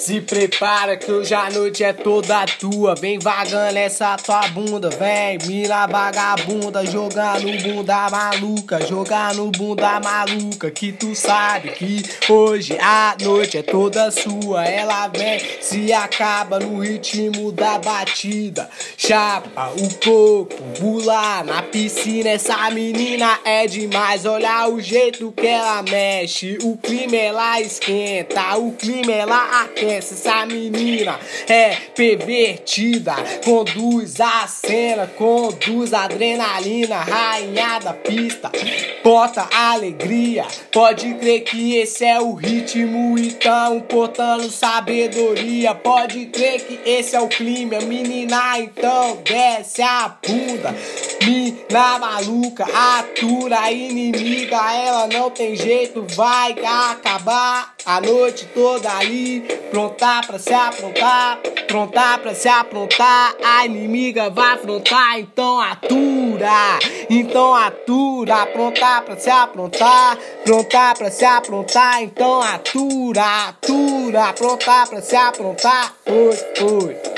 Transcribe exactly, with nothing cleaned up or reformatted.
Se prepara que hoje a noite é toda tua. Vem vagando essa tua bunda, vem, mira vagabunda, jogar no bunda maluca, jogar no bunda maluca. Que tu sabe que hoje a noite é toda sua. Ela vem, se acaba no ritmo da batida. Chapa o coco, pula na piscina. Essa menina é demais, olha o jeito que ela mexe. O clima ela esquenta, o clima ela aquece. Essa menina é pervertida, conduz a cena, conduz a adrenalina, rainha da pista, bota alegria. Pode crer que esse é o ritmo, então portando sabedoria. Pode crer que esse é o clima, menina, então desce a bunda. Mina maluca, atura a inimiga, ela não tem jeito, vai acabar a noite toda ali. Pronta pra se aprontar, pronta pra se aprontar, a inimiga vai afrontar, então atura, então atura, pronta pra se aprontar, pronta pra se aprontar, então atura, atura, pronta pra se aprontar, oi, oi.